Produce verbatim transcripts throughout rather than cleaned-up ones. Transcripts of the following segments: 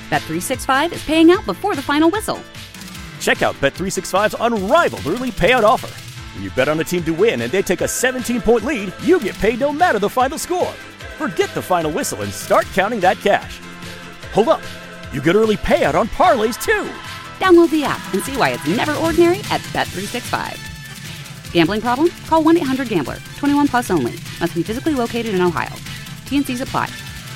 Bet three sixty-five is paying out before the final whistle. Check out Bet three sixty-five's unrivaled early payout offer. When you bet on a team to win and they take a seventeen-point lead, you get paid no matter the final score. Forget the final whistle and start counting that cash. Hold up. You get early payout on parlays, too. Download the app and see why it's never ordinary at Bet three sixty-five. Gambling problem? Call one eight hundred gambler. twenty-one plus only. Must be physically located in Ohio. T N Cs apply.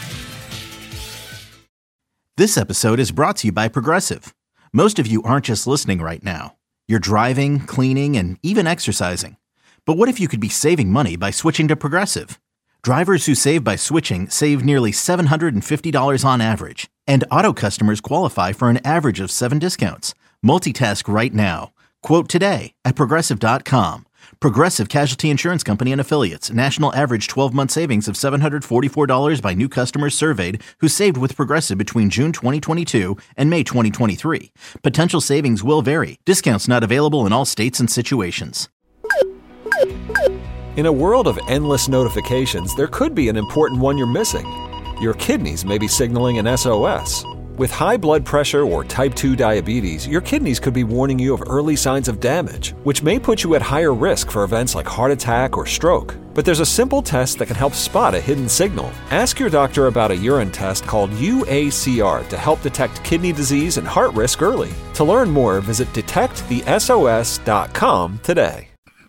This episode is brought to you by Progressive. Most of you aren't just listening right now. You're driving, cleaning, and even exercising. But what if you could be saving money by switching to Progressive? Drivers who save by switching save nearly seven hundred fifty dollars on average. And auto customers qualify for an average of seven discounts. Multitask right now. Quote today at Progressive dot com. Progressive Casualty Insurance Company and Affiliates. National average twelve-month savings of seven hundred forty-four dollars by new customers surveyed who saved with Progressive between June twenty twenty-two and May twenty twenty-three. Potential savings will vary. Discounts not available in all states and situations. In a world of endless notifications, there could be an important one you're missing. Your kidneys may be signaling an S O S. With high blood pressure or type two diabetes, your kidneys could be warning you of early signs of damage, which may put you at higher risk for events like heart attack or stroke. But there's a simple test that can help spot a hidden signal. Ask your doctor about a urine test called U A C R to help detect kidney disease and heart risk early. To learn more, visit detect the S O S dot com today.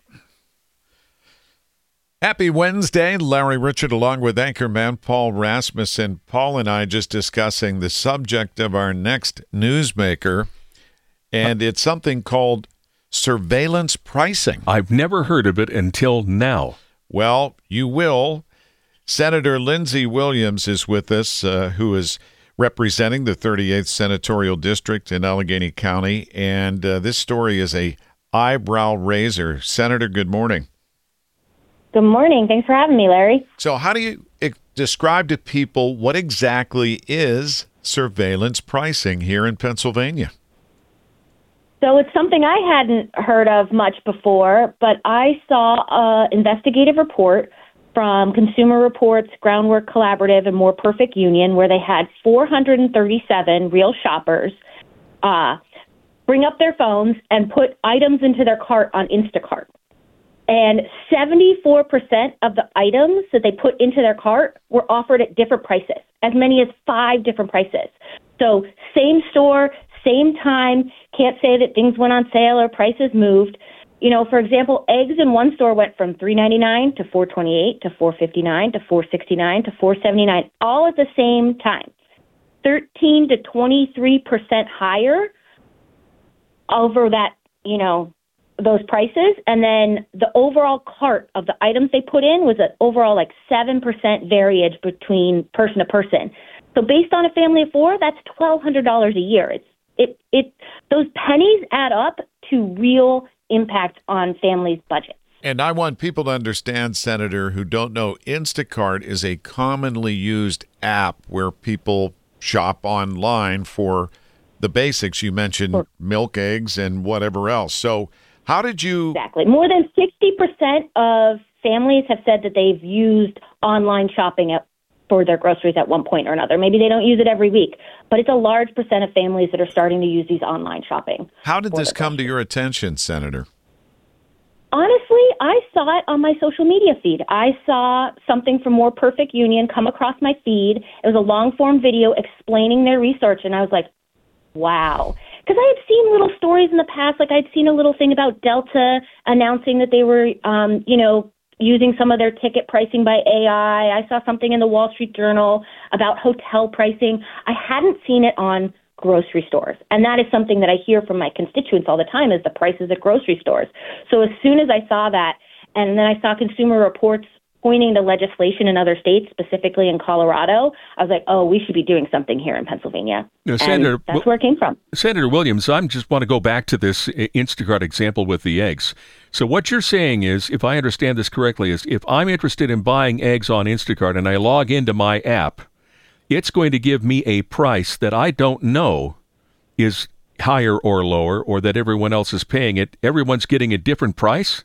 Happy Wednesday. Larry Richard along with anchorman Paul Rasmussen. Paul and I just discussing the subject of our next newsmaker, and it's something called surveillance pricing. I've never heard of it until now. Well, you will. Senator Lindsey Williams is with us, uh, who is representing the thirty-eighth Senatorial District in Allegheny County, and uh, this story is a eyebrow raiser. Senator, good morning. Good morning. Thanks for having me, Larry. So how do you eh, describe to people what exactly is surveillance pricing here in Pennsylvania? So it's something I hadn't heard of much before, but I saw an investigative report from Consumer Reports, Groundwork Collaborative, and More Perfect Union, where they had four hundred thirty-seven real shoppers uh, bring up their phones and put items into their cart on Instacart. And seventy-four percent of the items that they put into their cart were offered at different prices, as many as five different prices. So same store, same time, can't say that things went on sale or prices moved. You know, for example, eggs in one store went from three ninety-nine to four twenty-eight to four fifty-nine to four sixty-nine to four seventy-nine, all at the same time. thirteen to twenty-three percent higher over that, you know, those prices. And then the overall cart of the items they put in was an overall like seven percent variance between person to person. So based on a family of four, that's twelve hundred dollars a year. It's it it those pennies add up to real impact on families' budgets. And I want people to understand, Senator, who don't know, Instacart is a commonly used app where people shop online for the basics. You mentioned sure. milk, eggs, and whatever else. So how did you... Exactly. More than sixty percent of families have said that they've used online shopping at, for their groceries at one point or another. Maybe they don't use it every week, but it's a large percent of families that are starting to use these online shopping. How did this come to your attention, Senator? Honestly, I saw it on my social media feed. I saw something from More Perfect Union come across my feed. It was a long-form video explaining their research, and I was like, wow. Because I had seen little stories in the past, like I'd seen a little thing about Delta announcing that they were, um, you know, using some of their ticket pricing by A I. I saw something in the Wall Street Journal about hotel pricing. I hadn't seen it on grocery stores. And that is something that I hear from my constituents all the time is the prices at grocery stores. So as soon as I saw that, and then I saw Consumer Reports pointing to legislation in other states, specifically in Colorado, I was like, oh, we should be doing something here in Pennsylvania. Now, Senator, that's where it came from. Senator Williams, I just want to go back to this Instacart example with the eggs. So what you're saying is, if I understand this correctly, is if I'm interested in buying eggs on Instacart and I log into my app, it's going to give me a price that I don't know is higher or lower, or that everyone else is paying it. Everyone's getting a different price?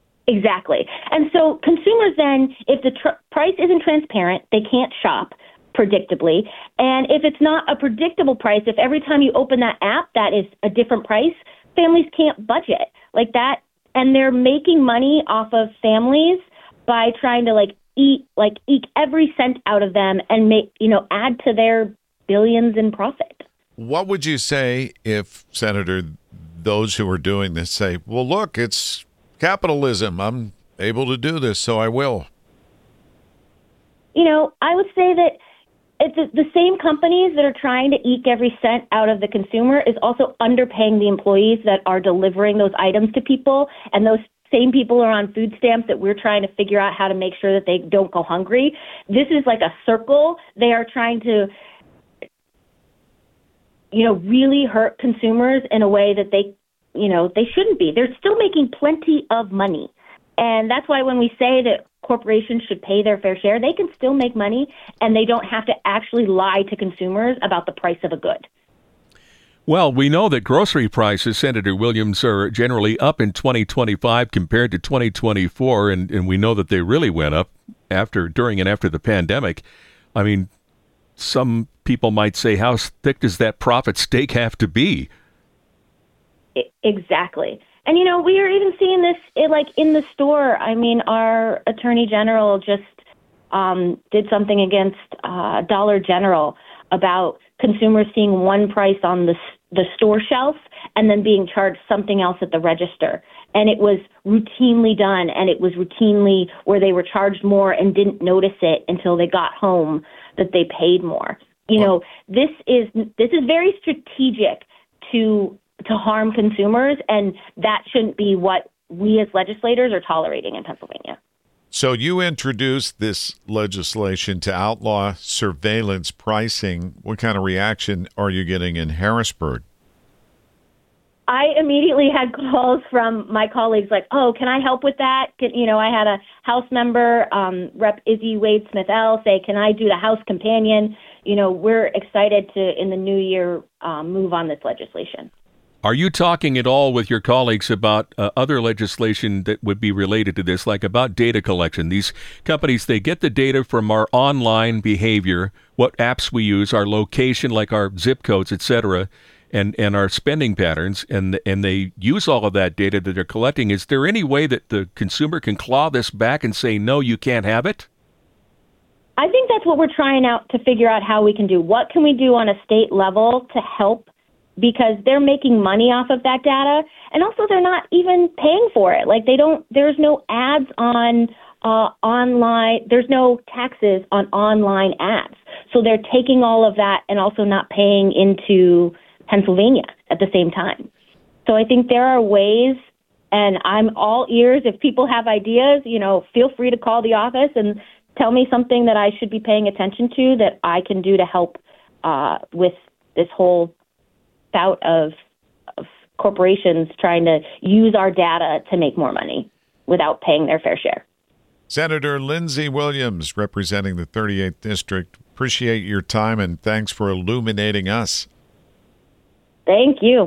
Exactly. And so consumers then, if the tr- price isn't transparent, they can't shop. predictably. And if it's not a predictable price, if every time you open that app, that is a different price, families can't budget like that. And they're making money off of families by trying to like eat, like eke every cent out of them and make, you know, add to their billions in profit. What would you say if, Senator, those who are doing this say, well, look, it's capitalism. I'm able to do this, so I will. You know, I would say that it's the, the same companies that are trying to eke every cent out of the consumer is also underpaying the employees that are delivering those items to people. And those same people are on food stamps that we're trying to figure out how to make sure that they don't go hungry. This is like a circle. They are trying to, you know, really hurt consumers in a way that they, you know, they shouldn't be. They're still making plenty of money. And that's why when we say that corporations should pay their fair share, they can still make money and they don't have to actually lie to consumers about the price of a good. Well, we know that grocery prices, Senator Williams, are generally up in twenty twenty-five compared to twenty twenty-four, and, and we know that they really went up after, during and after the pandemic. I mean, some people might say, how thick does that profit steak have to be? Exactly. And, you know, we are even seeing this it, like in the store. I mean, our attorney general just um, did something against uh, Dollar General about consumers seeing one price on the the store shelf and then being charged something else at the register. And it was routinely done, and it was routinely where they were charged more and didn't notice it until they got home that they paid more. You know, this is this is very strategic to to harm consumers, and that shouldn't be what we as legislators are tolerating in Pennsylvania. So you introduced this legislation to outlaw surveillance pricing. What kind of reaction are you getting in Harrisburg? I immediately had calls from my colleagues like, oh, can I help with that? Can, you know, I had a House member, um, Rep Izzy Wade Smith-L, say, can I do the House companion? You know, we're excited to, in the new year, um, move on this legislation. Are you talking at all with your colleagues about uh, other legislation that would be related to this, like about data collection? These companies, they get the data from our online behavior, what apps we use, our location, like our zip codes, et cetera, and, and our spending patterns, and and they use all of that data that they're collecting. Is there any way that the consumer can claw this back and say, no, you can't have it? I think that's what we're trying out to figure out how we can do. What can we do on a state level to help? Because they're making money off of that data, and also they're not even paying for it. Like they don't, there's no ads on uh, online, there's no taxes on online ads. So they're taking all of that and also not paying into Pennsylvania at the same time. So I think there are ways, and I'm all ears. If people have ideas, you know, feel free to call the office and tell me something that I should be paying attention to that I can do to help uh, with this whole bout of, of corporations trying to use our data to make more money without paying their fair share. Senator Lindsey Williams, representing the thirty-eighth District. Appreciate your time, and thanks for illuminating us. Thank you.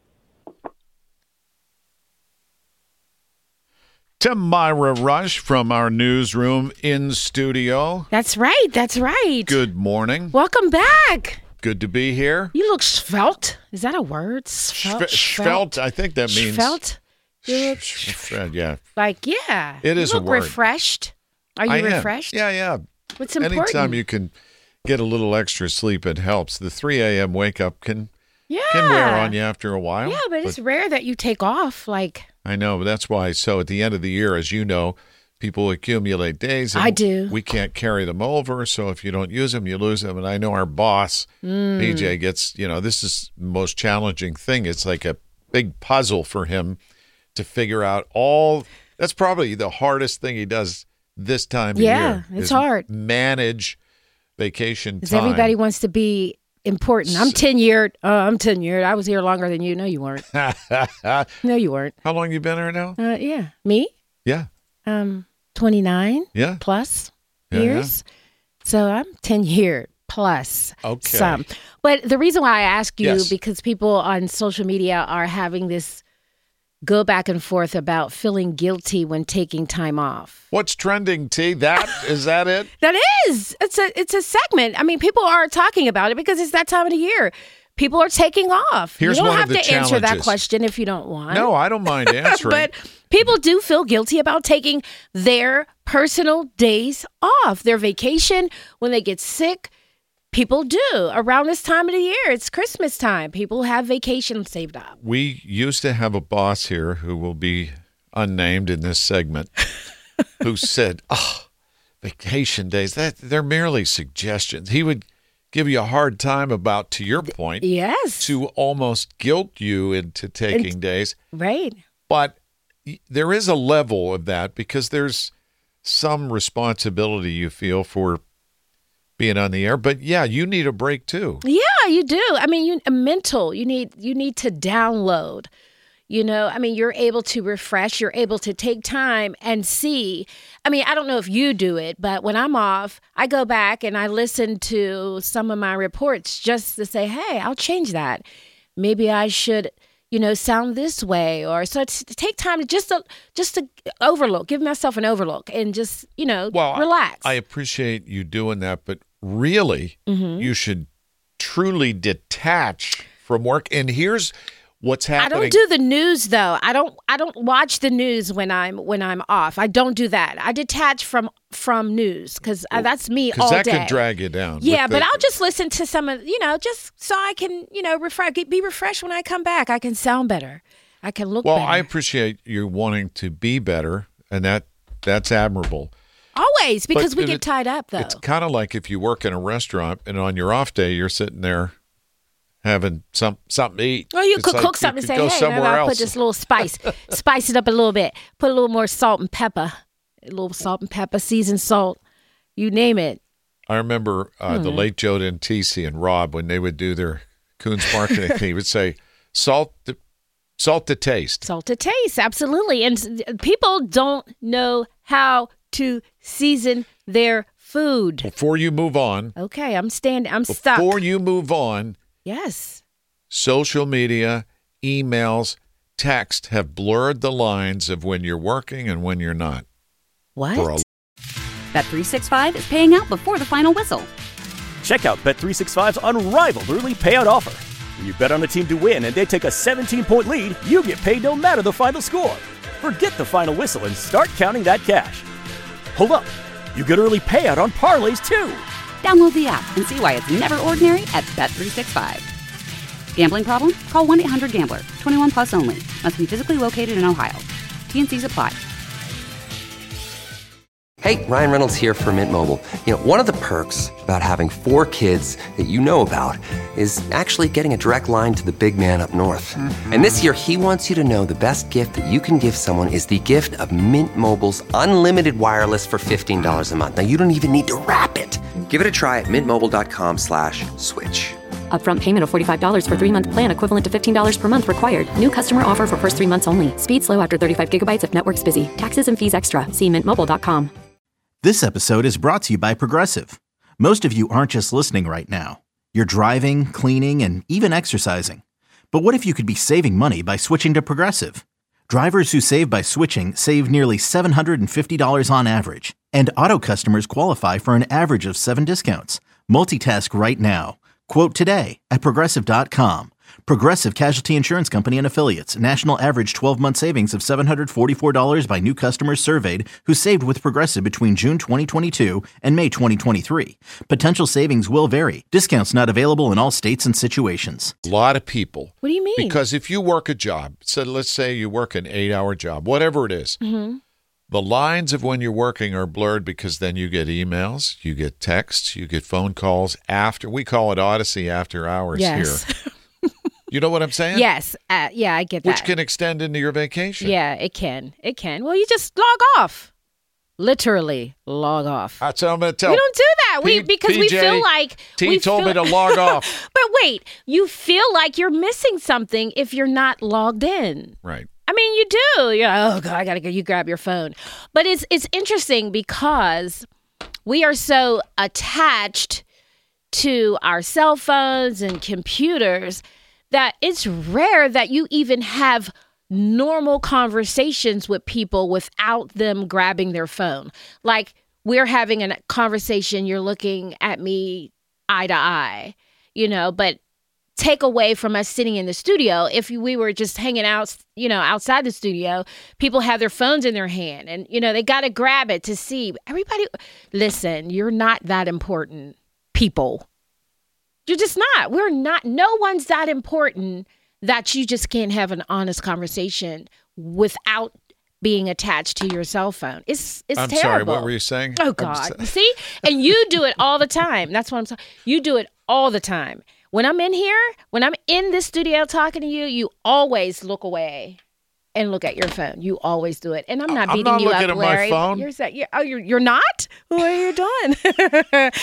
Tamira Rush from our newsroom in studio. That's right. That's right. Good morning. Welcome back. Good to be here. You look svelte. Is that a word? Svelte. Svelte. I think that means svelte. You look svelte. Yeah. Like yeah. It is you look a word. Refreshed. Are you I refreshed? Am. Yeah, yeah. What's important? Anytime you can get a little extra sleep, it helps. The three a.m. wake up can yeah. can wear on you after a while. Yeah, but, but it's rare that you take off. Like I know, but that's why. So at the end of the year, as you know, people accumulate days. And I do. We can't carry them over. So if you don't use them, you lose them. And I know our boss, mm. P J, gets, you know, this is the most challenging thing. It's like a big puzzle for him to figure out all. That's probably the hardest thing he does this time of yeah, year. Yeah, it's is hard. Manage vacation time. Everybody wants to be important. I'm tenured. Uh, I'm tenured. I was here longer than you. No, you weren't. No, you weren't. How long you been here now? Uh, yeah. Me? Yeah. Um, twenty-nine yeah. plus yeah, years. Yeah. So I'm tenured plus okay. some. But the reason why I ask you, yes. because people on social media are having this go back and forth about feeling guilty when taking time off. What's trending, T? That is that it? That is. It's a it's a segment. I mean, people are talking about it because it's that time of the year. People are taking off. Here's you don't one have of the to answer that challenges. question if you don't want. No, I don't mind answering. But people do feel guilty about taking their personal days off, their vacation, when they get sick. People do. Around this time of the year, it's Christmas time. People have vacation saved up. We used to have a boss here who will be unnamed in this segment who said, oh, vacation days, that they're merely suggestions. He would give you a hard time about, to your point, yes, to almost guilt you into taking And- days. Right. But y- there is a level of that because there's some responsibility you feel for being on the air. But yeah, you need a break too. Yeah, you do. I mean, you a mental. You need you need to download. You know, I mean, you're able to refresh. You're able to take time and see. I mean, I don't know if you do it, but when I'm off, I go back and I listen to some of my reports just to say, hey, I'll change that. Maybe I should, you know, sound this way, or so to take time to just to just to overlook, give myself an overlook, and just, you know, Well, relax. I appreciate you doing that, but really, Mm-hmm. you should truly detach from work. And here's what's I happening. don't do the news though. I don't. I don't watch the news when I'm when I'm off. I don't do that. I detach from from news because that's me because all that day. could drag you down. Yeah, with but the- I'll just listen to some of you know just so I can you know refresh, be refreshed when I come back. I can sound better. I can look Well, better. I appreciate you wanting to be better, and that that's admirable. Always because But we it- get tied up though. It's kind of like if you work in a restaurant and on your off day you're sitting there having some something to eat. Or you It's could like cook you something and could say, go hey, maybe somewhere I'll else. put this little spice, spice it up a little bit, put a little more salt and pepper, a little salt and pepper, seasoned salt, you name it. I remember uh, Hmm. the late Joe Dentisi and Rob when they would do their Coons marketing. He would say, "Salt, the, salt to taste." Salt to taste, absolutely. And s- people don't know how to season their food. Before you move on, Okay, I'm standing. I'm stuck. before you move on, Yes. social media, emails, text have blurred the lines of when you're working and when you're not. What? For a Bet three sixty-five is paying out before the final whistle. Check out Bet three sixty-five's unrivaled early payout offer. When you bet on a team to win and they take a seventeen-point lead, you get paid no matter the final score. Forget the final whistle and start counting that cash. Hold up. You get early payout on parlays too. Download the app and see why it's never ordinary at Bet three sixty-five. Gambling problem? Call one eight hundred gambler. twenty-one plus only. Must be physically located in Ohio. T N Cs apply. Hey, Ryan Reynolds here for Mint Mobile. You know, one of the perks about having four kids that you know about is actually getting a direct line to the big man up north. And this year, he wants you to know the best gift that you can give someone is the gift of Mint Mobile's unlimited wireless for fifteen dollars a month. Now, you don't even need to wrap it. Give it a try at mintmobile.com slash switch. Upfront payment of forty-five dollars for three-month plan equivalent to fifteen dollars per month required. New customer offer for first three months only. Speed slow after thirty-five gigabytes if network's busy. Taxes and fees extra. See mint mobile dot com. This episode is brought to you by Progressive. Most of you aren't just listening right now. You're driving, cleaning, and even exercising. But what if you could be saving money by switching to Progressive? Drivers who save by switching save nearly seven hundred fifty dollars on average. And auto customers qualify for an average of seven discounts. Multitask right now. Quote today at Progressive dot com. Progressive Casualty Insurance Company and Affiliates. National average twelve-month savings of seven hundred forty-four dollars by new customers surveyed who saved with Progressive between June twenty twenty-two and May twenty twenty-three. Potential savings will vary. Discounts not available in all states and situations. A lot of people. What do you mean? Because if you work a job, so let's say you work an eight-hour job, whatever it is, Mm-hmm. the lines of when you're working are blurred because then you get emails, you get texts, you get phone calls after. We call it Odyssey after hours Yes. here. You know what I'm saying? Yes. Uh, yeah, I get that. Which can extend into your vacation. Yeah, it can. It can. Well, you just log off. Literally log off. That's what I'm going to tell. We don't do that. We P- because we P J, feel like T we told feel, me to log off. But wait, you feel like you're missing something if you're not logged in. Right. I mean, you do. You're like, oh god, I gotta go. You grab your phone. But it's it's interesting because we are so attached to our cell phones and computers that it's rare that you even have normal conversations with people without them grabbing their phone. Like we're having a conversation, you're looking at me eye to eye, you know, but take away from us sitting in the studio. If we were just hanging out, you know, outside the studio, people have their phones in their hand and, you know, they got to grab it to see. Everybody, listen, you're not that important, people. You're just not. We're not. No one's that important that you just can't have an honest conversation without being attached to your cell phone. It's it's I'm terrible. sorry, what were you saying? Oh, God. See? And you do it all the time. That's what I'm saying. You do it all the time. When I'm in here, when I'm in this studio talking to you, you always look away and look at your phone. You always do it. And I'm not I'm beating not you looking up, at my Larry. phone. You're, sa- you're, oh, you're, you're not? What are you doing? But anyway,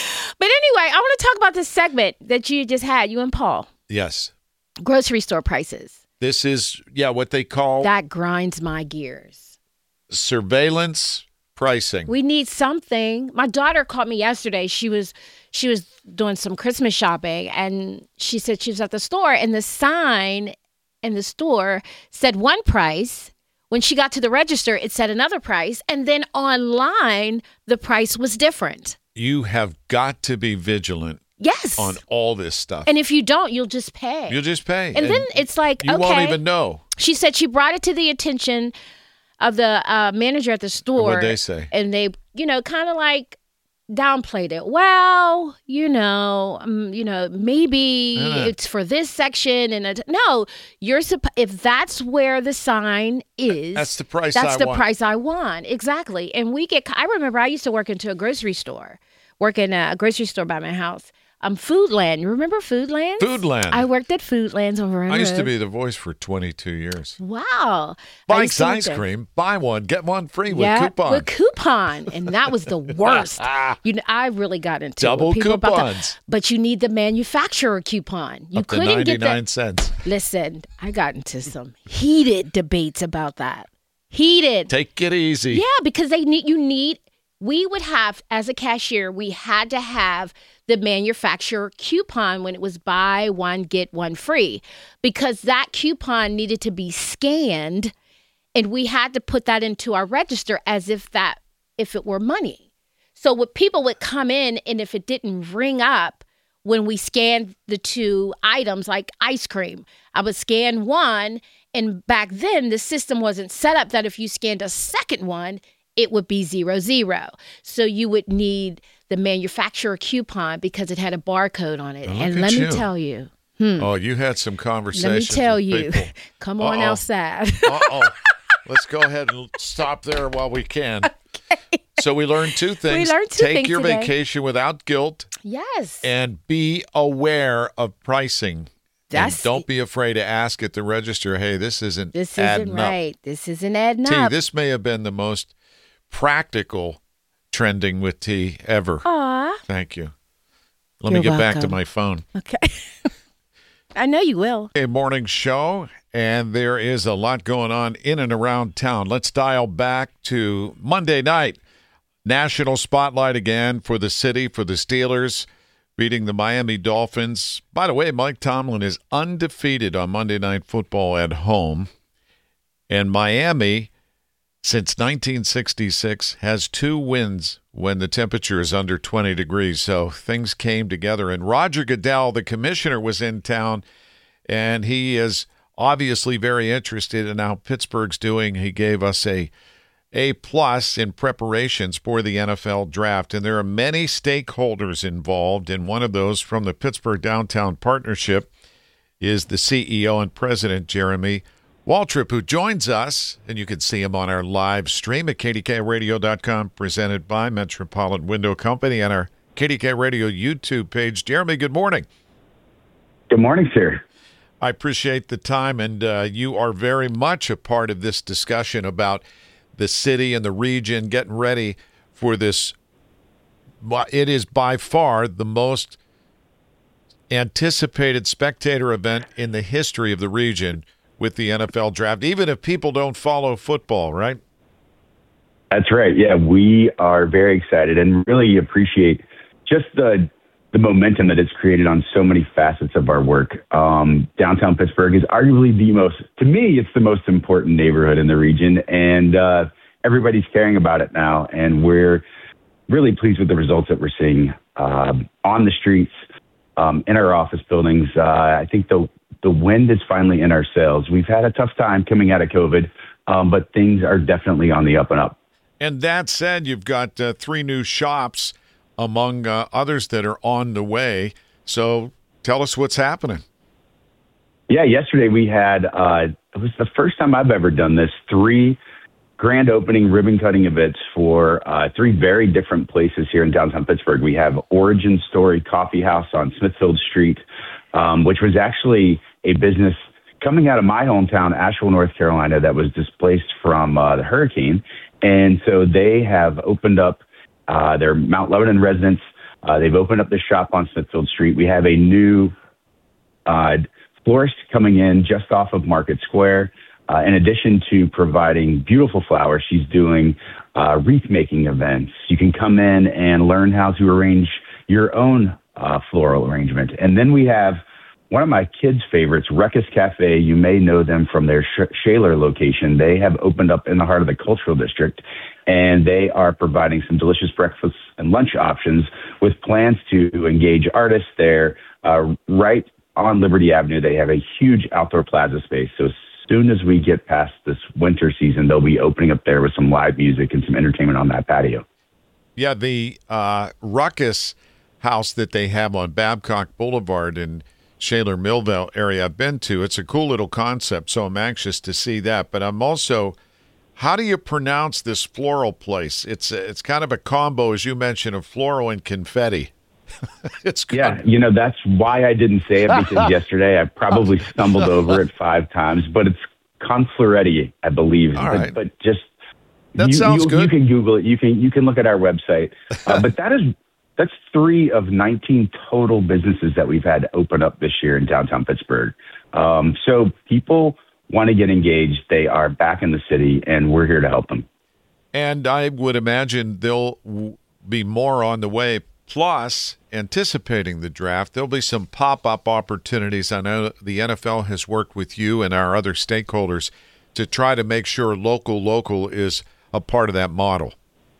I want to talk about this segment that you just had, you and Paul. Yes. Grocery store prices. This is, yeah, what they call That grinds my gears. surveillance pricing. We need something. My daughter called me yesterday. She was she was doing some Christmas shopping, and she said she was at the store, and the sign in the store said one price. When she got to the register, it said another price, and then online, the price was different. You have got to be vigilant Yes. on all this stuff. And if you don't, you'll just pay. You'll just pay. And, then it's like, you okay. won't even know. She said she brought it to the attention of the uh, manager at the store. What'd they say? And they, you know, kind of like downplayed it. Well, you know, um, you know, maybe Yeah. it's for this section. And it, no, you're supposed, if that's where the sign is, That's the price that's I the want. price I want. Exactly. And we get, I remember I used to work into a grocery store, work in a grocery store by my house. Um, Foodland. You remember Foodland? Foodland. I worked at Foodlands over in I used to Road. be the voice for twenty-two years. Wow. I Bike's used to work ice there. cream. Buy one, get one free with Yeah, coupon. with coupon, and that was the worst. You know, I really got into it with Double people about that. coupons. But you need the manufacturer coupon. You Up to couldn't get ninety-nine that. cents. Listen, I got into some heated debates about that. Heated. Take it easy. Yeah, because they need you need. We would have, as a cashier, we had to have the manufacturer coupon when it was buy one, get one free, because that coupon needed to be scanned, and we had to put that into our register as if that, if it were money. So what people would come in, and if it didn't ring up when we scanned the two items, like ice cream, I would scan one, and back then the system wasn't set up that if you scanned a second one, it would be zero, zero. So you would need the manufacturer coupon because it had a barcode on it. Look and at let you. me tell you, Oh, you had some conversations. let me tell with you, people. come on Uh-oh. outside. Uh-oh. Let's go ahead and stop there while we can. Okay. So we learned two things. learned two Take things your today. vacation without guilt Yes. and be aware of pricing. That's- and don't be afraid to ask at the register, hey, this isn't This adding isn't up. right. This isn't adding T, up. this may have been the most practical trending with T ever. Aw. Thank you. Let You're me get back to welcome. my phone. Okay. I know you will. A morning show, and there is a lot going on in and around town. Let's dial back to Monday night. National spotlight again for the city, for the Steelers, beating the Miami Dolphins. By the way, Mike Tomlin is undefeated on Monday Night Football at home. And Miami, since nineteen sixty-six, has two wins when the temperature is under twenty degrees. So things came together. And Roger Goodell, the commissioner, was in town, and he is obviously very interested in how Pittsburgh's doing. He gave us a A plus in preparations for the N F L draft. And there are many stakeholders involved. And one of those from the Pittsburgh Downtown Partnership is the C E O and president, Jeremy Waltrip, who joins us, and you can see him on our live stream at K D K radio dot com, presented by Metropolitan Window Company, and our K D K Radio YouTube page. Jeremy, good morning. Good morning, sir. I appreciate the time, and uh, you are very much a part of this discussion about the city and the region getting ready for this. It is by far the most anticipated spectator event in the history of the region with the N F L draft, even if people don't follow football, right? That's right. Yeah, we are very excited and really appreciate just the the momentum that it's created on so many facets of our work. Um, downtown Pittsburgh is arguably the most, to me, it's the most important neighborhood in the region, and uh, everybody's caring about it now, and we're really pleased with the results that we're seeing uh, on the streets, um, in our office buildings. Uh, I think the the wind is finally in our sails. We've had a tough time coming out of COVID, um, but things are definitely on the up and up. And that said, you've got uh, three new shops among uh, others that are on the way. So tell us what's happening. Yeah, yesterday we had, uh, it was the first time I've ever done this, three grand opening ribbon cutting events for uh, three very different places here in downtown Pittsburgh. We have Origin Story Coffee House on Smithfield Street, um, which was actually a business coming out of my hometown, Asheville, North Carolina, that was displaced from uh, the hurricane. And so they have opened up uh, their Mount Lebanon residents. Uh, they've opened up the shop on Smithfield Street. We have a new uh, florist coming in just off of Market Square. Uh, in addition to providing beautiful flowers, she's doing uh, wreath-making events. You can come in and learn how to arrange your own uh, floral arrangement. And then we have one of my kids' favorites, Ruckus Cafe. You may know them from their Sh- Shaler location. They have opened up in the heart of the Cultural District, and they are providing some delicious breakfast and lunch options with plans to engage artists there uh, right on Liberty Avenue. They have a huge outdoor plaza space. So as soon as we get past this winter season, they'll be opening up there with some live music and some entertainment on that patio. Yeah, the uh, Ruckus house that they have on Babcock Boulevard in Shaler Millville area I've been to, it's a cool little concept, so I'm anxious to see that. But I'm also, how do you pronounce this floral place? It's it's kind of a combo, as you mentioned, of floral and confetti. It's good. Yeah, you know, that's why I didn't say it, because yesterday I probably stumbled over it five times, but it's Confloretti, I believe. All but, right. but just that you, sounds you, good. You can Google it. You can you can look at our website. Uh, but that is that's three of nineteen total businesses that we've had open up this year in downtown Pittsburgh. Um, so people want to get engaged. They are back in the city, and we're here to help them. And I would imagine there'll w- be more on the way. Plus, anticipating the draft, there'll be some pop-up opportunities. I know the N F L has worked with you and our other stakeholders to try to make sure local, local is a part of that model.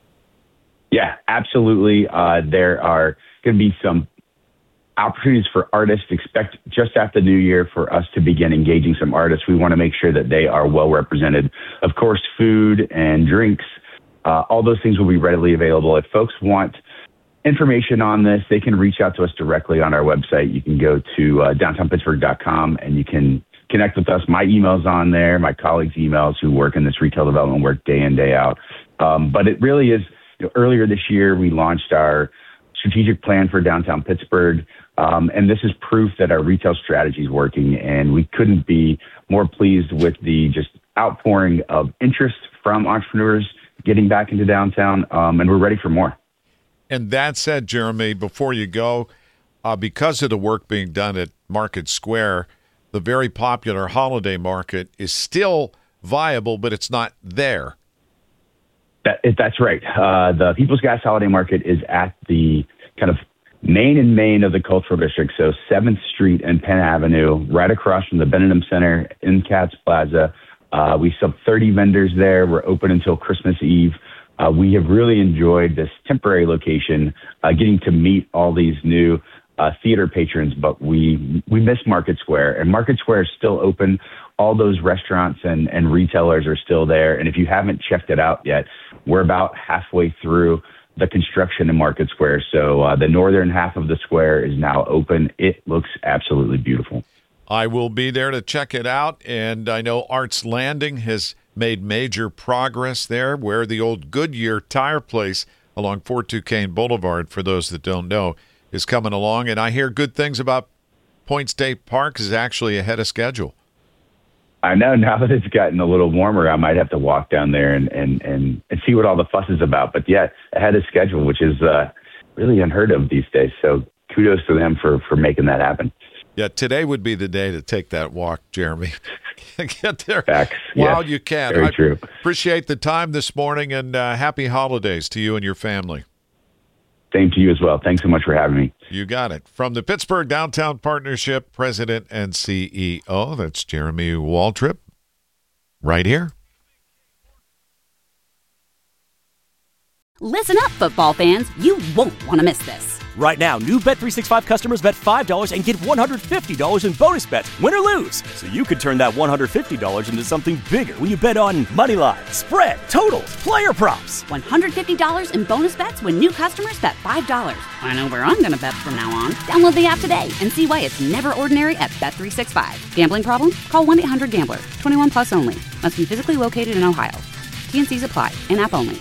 Yeah, absolutely. Uh, there are going to be some opportunities for artists. Expect just after the new year for us to begin engaging some artists. We want to make sure that they are well represented. Of course, food and drinks, uh, all those things will be readily available. If folks want information on this, they can reach out to us directly on our website. You can go to uh, downtown pittsburgh dot com and you can connect with us. My email's on there, my colleagues' emails who work in this retail development work day in, day out. Um, but it really is, you know, earlier this year, we launched our strategic plan for downtown Pittsburgh. Um, and this is proof that our retail strategy is working. And we couldn't be more pleased with the just outpouring of interest from entrepreneurs getting back into downtown. Um, and we're ready for more. And that said, Jeremy, before you go, uh, because of the work being done at Market Square, the very popular holiday market is still viable, but it's not there. That, that's right. Uh, the People's Gas Holiday Market is at the kind of main and main of the Cultural District, so seventh Street and Penn Avenue, right across from the Benedum Center in Katz Plaza. Uh, we sub thirty vendors there. We're open until Christmas Eve. Uh, we have really enjoyed this temporary location, uh, getting to meet all these new uh, theater patrons, but we we miss Market Square. And Market Square is still open. All those restaurants and, and retailers are still there. And if you haven't checked it out yet, we're about halfway through the construction in Market Square. So uh, the northern half of the square is now open. It looks absolutely beautiful. I will be there to check it out. And I know Arts Landing has made major progress there, where the old Goodyear tire place along Fort Duquesne Boulevard, for those that don't know, is coming along. And I hear good things about Point State Park is actually ahead of schedule. I know now that it's gotten a little warmer, I might have to walk down there and, and, and, and see what all the fuss is about. But yeah, ahead of schedule, which is uh, really unheard of these days. So kudos to them for, for making that happen. Yeah, today would be the day to take that walk, Jeremy. Get there Facts. while yes, you can. Very I true. Appreciate the time this morning, and uh, happy holidays to you and your family. Same to you as well. Thanks so much for having me. You got it. From the Pittsburgh Downtown Partnership, President and C E O, that's Jeremy Waltrip, right here. Listen up, football fans. You won't want to miss this. Right now, new Bet three sixty-five customers bet five dollars and get one hundred fifty dollars in bonus bets, win or lose. So you could turn that one hundred fifty dollars into something bigger when you bet on money line, spread, totals, player props. one hundred fifty dollars in bonus bets when new customers bet five dollars. I know where I'm going to bet from now on. Download the app today and see why it's never ordinary at Bet three sixty-five. Gambling problem? Call one eight hundred gambler. twenty-one plus only. Must be physically located in Ohio. T N Cs apply. In-app only.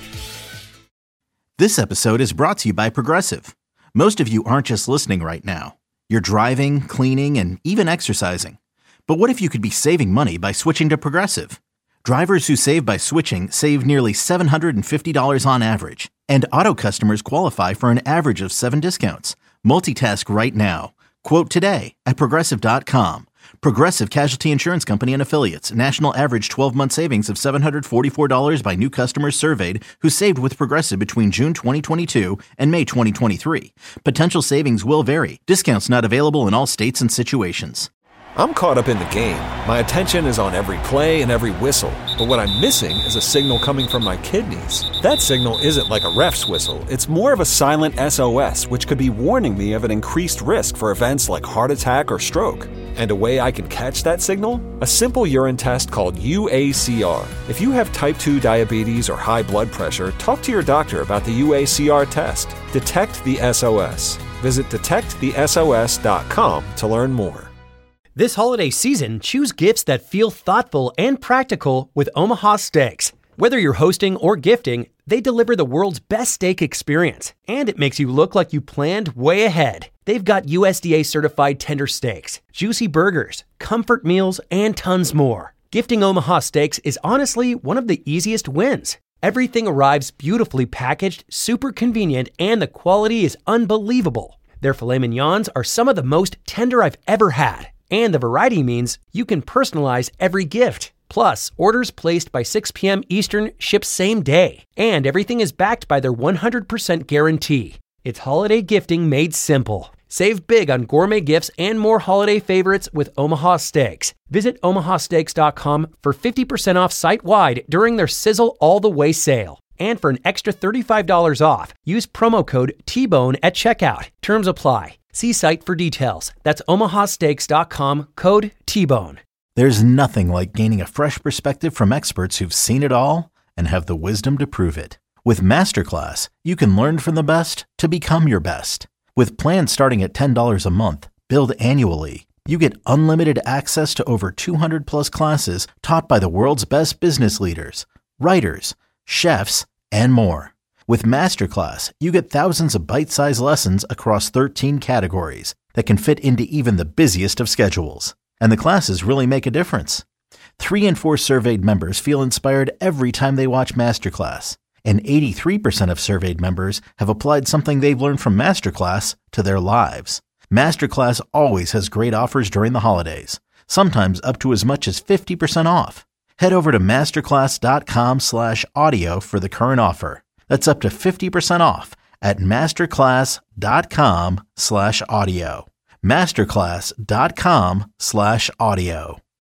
This episode is brought to you by Progressive. Most of you aren't just listening right now. You're driving, cleaning, and even exercising. But what if you could be saving money by switching to Progressive? Drivers who save by switching save nearly seven hundred fifty dollars on average. And auto customers qualify for an average of seven discounts. Multitask right now. Quote today at Progressive dot com. Progressive Casualty Insurance Company and Affiliates. National average twelve-month savings of seven hundred forty-four dollars by new customers surveyed who saved with Progressive between June twenty twenty-two and May twenty twenty-three. Potential savings will vary. Discounts not available in all states and situations. I'm caught up in the game. My attention is on every play and every whistle. But what I'm missing is a signal coming from my kidneys. That signal isn't like a ref's whistle. It's more of a silent S O S, which could be warning me of an increased risk for events like heart attack or stroke. And a way I can catch that signal? A simple urine test called U A C R. If you have type two diabetes or high blood pressure, talk to your doctor about the U A C R test. Detect the S O S. Visit detect the S O S dot com to learn more. This holiday season, choose gifts that feel thoughtful and practical with Omaha Steaks. Whether you're hosting or gifting, they deliver the world's best steak experience, and it makes you look like you planned way ahead. They've got U S D A-certified tender steaks, juicy burgers, comfort meals, and tons more. Gifting Omaha Steaks is honestly one of the easiest wins. Everything arrives beautifully packaged, super convenient, and the quality is unbelievable. Their filet mignons are some of the most tender I've ever had. And the variety means you can personalize every gift. Plus, orders placed by six p.m. Eastern ship same day. And everything is backed by their one hundred percent guarantee. It's holiday gifting made simple. Save big on gourmet gifts and more holiday favorites with Omaha Steaks. Visit omaha steaks dot com for fifty percent off site-wide during their Sizzle All the Way sale. And for an extra thirty-five dollars off, use promo code T-Bone at checkout. Terms apply. See site for details. That's omaha steaks dot com, code T-Bone. There's nothing like gaining a fresh perspective from experts who've seen it all and have the wisdom to prove it. With Masterclass, you can learn from the best to become your best. With plans starting at ten dollars a month, billed annually, you get unlimited access to over two hundred plus classes taught by the world's best business leaders, writers, chefs, and more. With Masterclass, you get thousands of bite-sized lessons across thirteen categories that can fit into even the busiest of schedules. And the classes really make a difference. Three in four surveyed members feel inspired every time they watch Masterclass. And eighty-three percent of surveyed members have applied something they've learned from Masterclass to their lives. Masterclass always has great offers during the holidays, sometimes up to as much as fifty percent off. Head over to masterclass dot com slash audio for the current offer. That's up to fifty percent off at masterclass dot com slash audio. masterclass dot com slash audio.